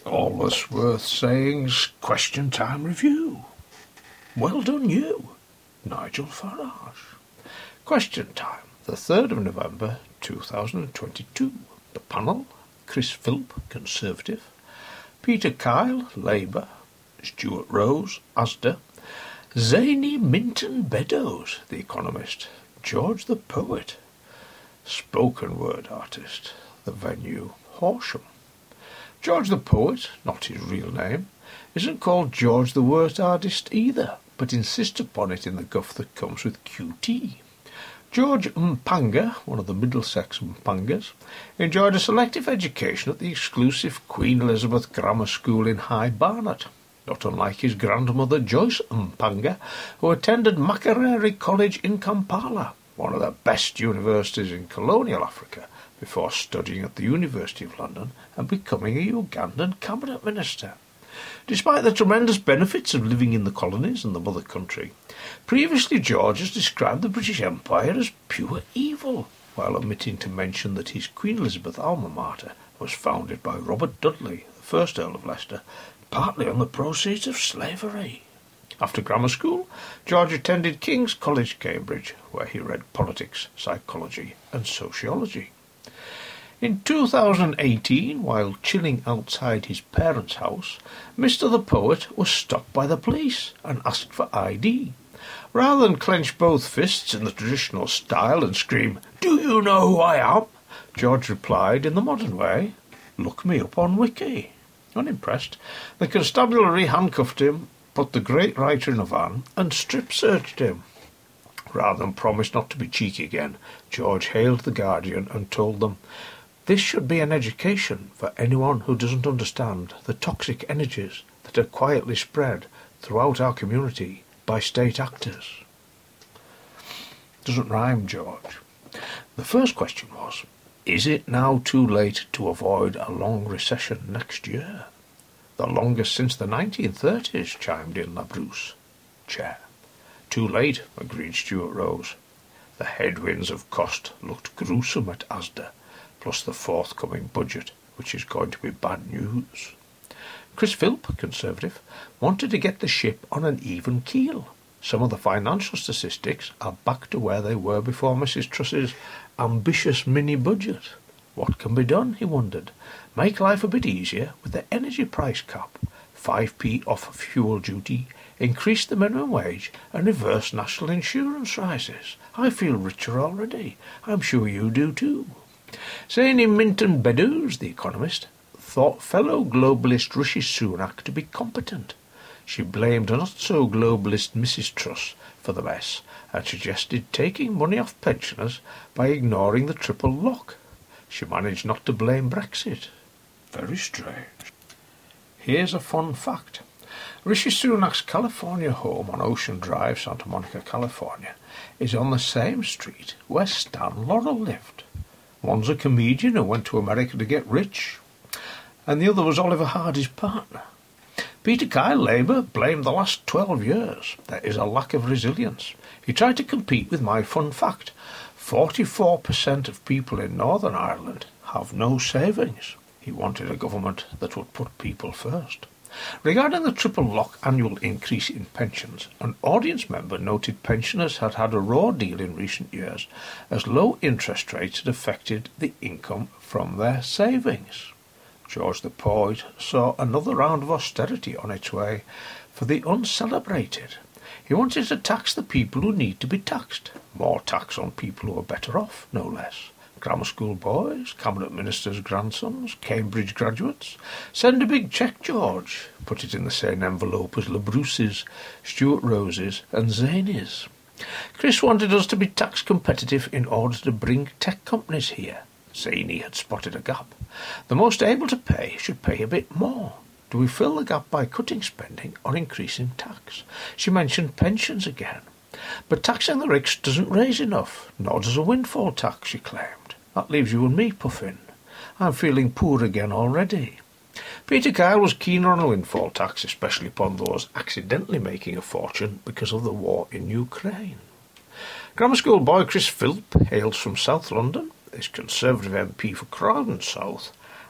All that's worth saying's Question Time Review. Well done you, Nigel Farage. Question Time, the 3rd of November 2022. The panel, Chris Philp, Conservative, Peter Kyle, Labour, Stuart Rose, Asda, Zany Minton Beddoes, The Economist, George the Poet, spoken word artist, the venue, Horsham. George the Poet, not his real name, isn't called George the Word Artist either, but insists upon it in the guff that comes with QT. George Mpanga, one of the Middlesex Mpangas, enjoyed a selective education at the exclusive Queen Elizabeth Grammar School in High Barnet, not unlike his grandmother Joyce Mpanga, who attended Makerere College in Kampala, one of the best universities in colonial Africa, before studying at the University of London and becoming a Ugandan cabinet minister. Despite the tremendous benefits of living in the colonies and the mother country, previously George has described the British Empire as pure evil, while omitting to mention that his Queen Elizabeth alma mater was founded by Robert Dudley, the first Earl of Leicester, partly on the proceeds of slavery. After grammar school, George attended King's College, Cambridge, where he read politics, psychology and sociology. In 2018, while chilling outside his parents' house, Mr. the Poet was stopped by the police and asked for ID. Rather than clench both fists in the traditional style and scream, "Do you know who I am?" George replied in the modern way, "Look me up on Wiki." Unimpressed, the constabulary handcuffed him, put the great writer in a van and strip-searched him. Rather than promise not to be cheeky again, George hailed the Guardian and told them, "This should be an education for anyone who doesn't understand the toxic energies that are quietly spread throughout our community by state actors." Doesn't rhyme, George. The first question was, is it now too late to avoid a long recession next year? The longest since the 1930s, chimed in Labrousse. Chair. Too late, agreed Stuart Rose. The headwinds of cost looked gruesome at Asda, plus the forthcoming budget, which is going to be bad news. Chris Philp, Conservative, wanted to get the ship on an even keel. Some of the financial statistics are back to where they were before Mrs. Truss's ambitious mini-budget. What can be done, he wondered. Make life a bit easier with the energy price cap, 5p off fuel duty, increase the minimum wage and reverse national insurance rises. I feel richer already. I'm sure you do too. Zany Minton Beddoes, The Economist, thought fellow globalist Rishi Sunak to be competent. She blamed not-so-globalist Mrs. Truss for the mess and suggested taking money off pensioners by ignoring the triple lock. She managed not to blame Brexit. Very strange. Here's a fun fact. Rishi Sunak's California home on Ocean Drive, Santa Monica, California, is on the same street where Stan Laurel lived. One's a comedian who went to America to get rich, and the other was Oliver Hardy's partner. Peter Kyle, Labour, blamed the last 12 years. There is a lack of resilience. He tried to compete with my fun fact. 44% of people in Northern Ireland have no savings. He wanted a government that would put people first. Regarding the triple lock annual increase in pensions, an audience member noted pensioners had had a raw deal in recent years as low interest rates had affected the income from their savings. George the Poet saw another round of austerity on its way for the uncelebrated. He wanted to tax the people who need to be taxed. More tax on people who are better off, no less. Grammar school boys, cabinet ministers' grandsons, Cambridge graduates. Send a big cheque, George. Put it in the same envelope as Labrousse's, Stuart Rose's and Zany's. Chris wanted us to be tax competitive in order to bring tech companies here. Zany had spotted a gap. The most able to pay should pay a bit more. Do we fill the gap by cutting spending or increasing tax? She mentioned pensions again. But taxing the rich doesn't raise enough, nor does a windfall tax, she claimed. That leaves you and me puffing. I'm feeling poor again already. Peter Kyle was keen on a windfall tax, especially upon those accidentally making a fortune because of the war in Ukraine. Grammar school boy Chris Philp hails from South London, is Conservative MP for Croydon South,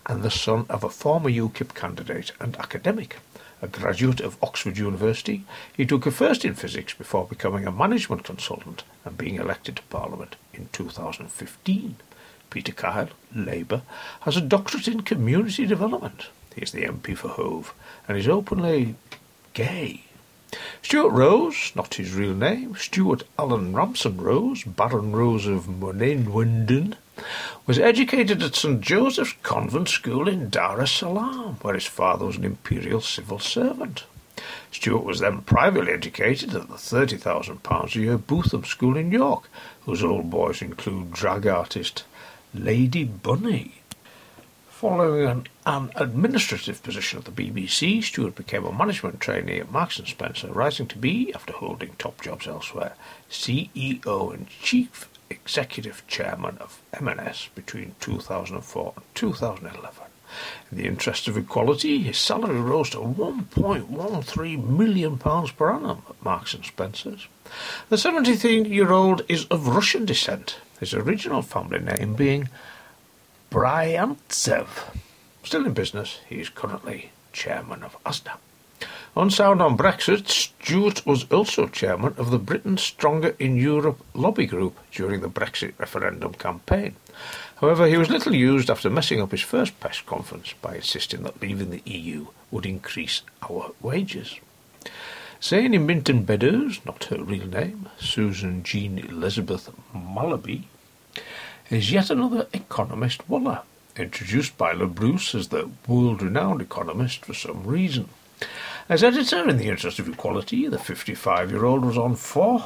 and the son of a former UKIP candidate and academic. A graduate of Oxford University, he took a first in physics before becoming a management consultant and being elected to Parliament in 2015. Peter Kyle, Labour, has a doctorate in community development. He is the MP for Hove and is openly gay. Stuart Rose, not his real name, Stuart Allen Ramson Rose, Baron Rose of Monenwinden, was educated at St Joseph's Convent School in Dar es Salaam, where his father was an imperial civil servant. Stuart was then privately educated at the £30,000 a year Bootham School in York, whose old boys include drag artist Lady Bunny. Following an administrative position at the BBC, Stuart became a management trainee at Marks & Spencer, rising to be, after holding top jobs elsewhere, CEO and Chief Executive Chairman of M&S between 2004 and 2011. In the interest of equality, his salary rose to £1.13 million per annum at Marks & Spencer's. The 73-year-old is of Russian descent, his original family name being Bryantsev. Still in business, he is currently chairman of Asda. Unsound on Brexit, Stuart was also chairman of the Britain Stronger in Europe lobby group during the Brexit referendum campaign. However, he was little used after messing up his first press conference by insisting that leaving the EU would increase our wages. Zany Minton Beddoes, not her real name, Susan Jean Elizabeth Malaby, is yet another economist Waller, introduced by Le Bruce as the world-renowned economist for some reason. As editor in the interest of equality, the 55-year-old was on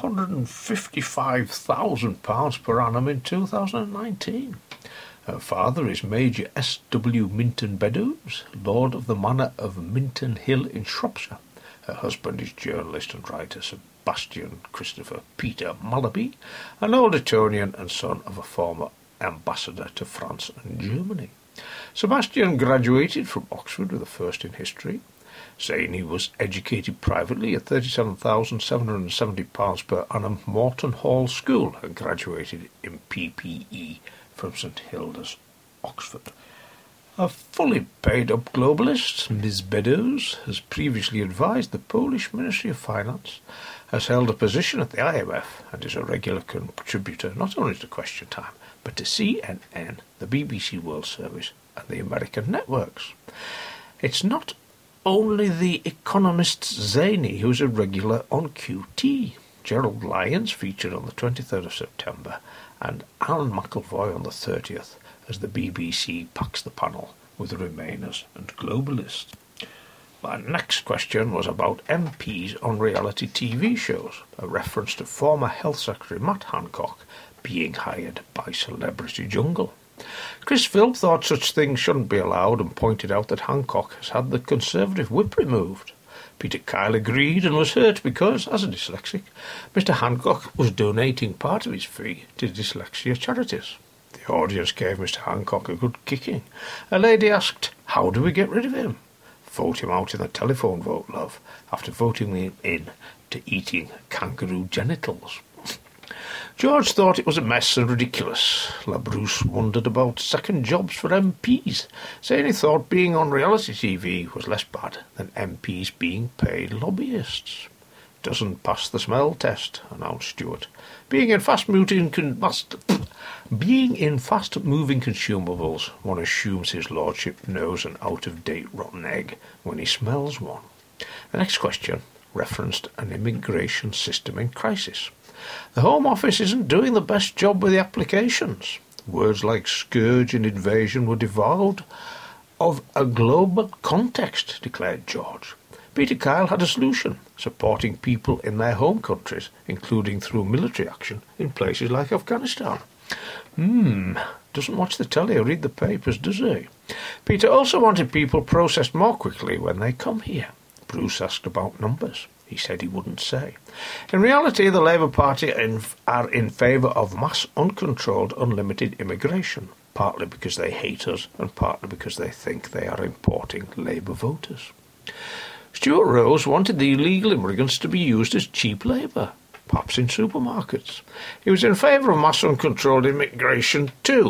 £455,000 per annum in 2019. Her father is Major S.W. Minton Beddoes, Lord of the Manor of Minton Hill in Shropshire. Her husband is journalist and writer Sebastian Christopher Peter Malaby, an old Etonian and son of a former ambassador to France and Germany. Sebastian graduated from Oxford with a first in history. Zany was educated privately at £37,770 per annum Morton Hall School and graduated in PPE from St Hilda's, Oxford. A fully paid-up globalist, Ms. Beddoes, has previously advised the Polish Ministry of Finance, has held a position at the IMF and is a regular contributor not only to Question Time, but to CNN, the BBC World Service and the American networks. It's not only the economist Zany who's a regular on QT. Gerald Lyons featured on the 23rd of September and Alan McElvoy on the 30th as the BBC packs the panel with Remainers and Globalists. My next question was about MPs on reality TV shows, a reference to former Health Secretary Matt Hancock being hired by Celebrity Jungle. Chris Philp thought such things shouldn't be allowed and pointed out that Hancock has had the Conservative whip removed. Peter Kyle agreed and was hurt because, as a dyslexic, Mr. Hancock was donating part of his fee to dyslexia charities. The audience gave Mr. Hancock a good kicking. A lady asked, "How do we get rid of him?" "Vote him out in the telephone vote, love, after voting him in to eating kangaroo genitals." George thought it was a mess and ridiculous. La Bruce wondered about second jobs for MPs, saying he thought being on reality TV was less bad than MPs being paid lobbyists. "Doesn't pass the smell test," announced Stuart. Being in fast-moving consumables, one assumes his lordship knows an out-of-date rotten egg when he smells one. The next question referenced an immigration system in crisis. The Home Office isn't doing the best job with the applications. Words like scourge and invasion were devoid of a global context, declared George. Peter Kyle had a solution, supporting people in their home countries, including through military action in places like Afghanistan. Doesn't watch the telly or read the papers, does he? Peter also wanted people processed more quickly when they come here. Bruce asked about numbers. He said he wouldn't say. In reality, the Labour Party are in favour of mass, uncontrolled, unlimited immigration, partly because they hate us and partly because they think they are importing Labour voters. Stuart Rose wanted the illegal immigrants to be used as cheap labour, perhaps in supermarkets. He was in favour of mass, uncontrolled immigration too.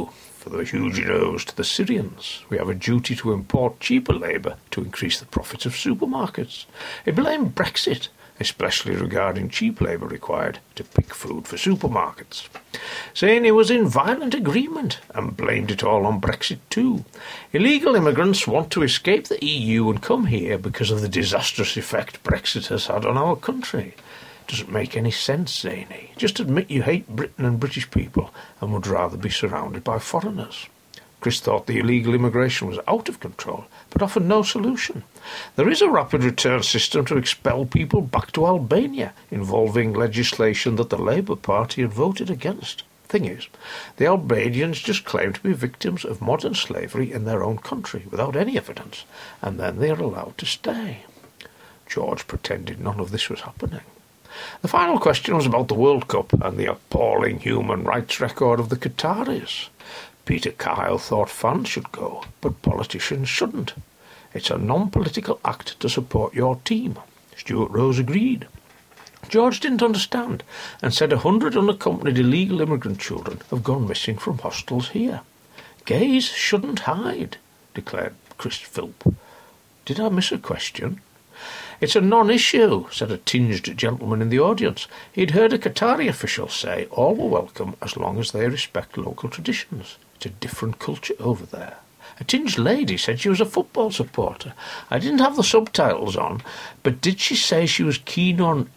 for the huge owes to the Syrians. We have a duty to import cheaper labour to increase the profits of supermarkets. He blamed Brexit, especially regarding cheap labour required to pick food for supermarkets, saying he was in violent agreement and blamed it all on Brexit too. Illegal immigrants want to escape the EU and come here because of the disastrous effect Brexit has had on our country. Doesn't make any sense, Zany. Just admit you hate Britain and British people and would rather be surrounded by foreigners. Chris thought the illegal immigration was out of control, but offered no solution. There is a rapid return system to expel people back to Albania, involving legislation that the Labour Party had voted against. Thing is, the Albanians just claim to be victims of modern slavery in their own country without any evidence, and then they are allowed to stay. George pretended none of this was happening. The final question was about the World Cup and the appalling human rights record of the Qataris. Peter Kyle thought fans should go, but politicians shouldn't. It's a non-political act to support your team. Stuart Rose agreed. George didn't understand and said 100 unaccompanied illegal immigrant children have gone missing from hostels here. Gays shouldn't hide, declared Chris Philp. Did I miss a question? It's a non-issue, said a tinged gentleman in the audience. He'd heard a Qatari official say all were welcome as long as they respect local traditions. It's a different culture over there. A tinged lady said she was a football supporter. I didn't have the subtitles on, but did she say she was keen on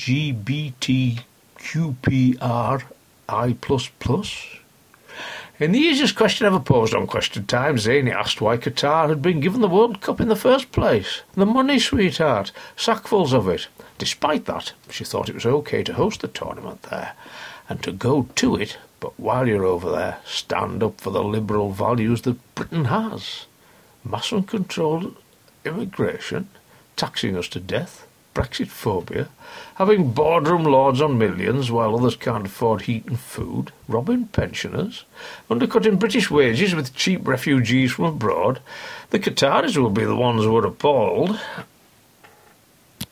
LGBTQPRI++? In the easiest question ever posed on Question Time, Zany asked why Qatar had been given the World Cup in the first place. The money, sweetheart, sackfuls of it. Despite that, she thought it was okay to host the tournament there and to go to it, but while you're over there, stand up for the liberal values that Britain has. Mass and controlled immigration, taxing us to death, Brexit phobia, having boardroom lords on millions while others can't afford heat and food, robbing pensioners, undercutting British wages with cheap refugees from abroad. The Qataris will be the ones who are appalled.